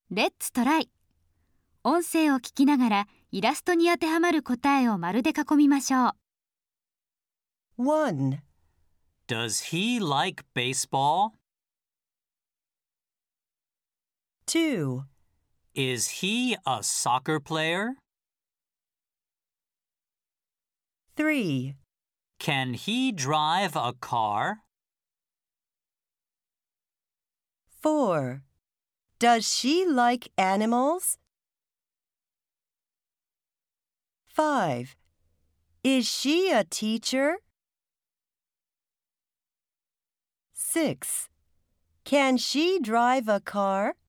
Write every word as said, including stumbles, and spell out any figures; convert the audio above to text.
レッツトライ。音声を聞きながらイラストに当てはまる答えを丸で囲みましょう。 one. Does he like baseball? two. Is he a soccer player? three. Can he drive a car? four. Does she like animals? five. Is she a teacher? six. Can she drive a car?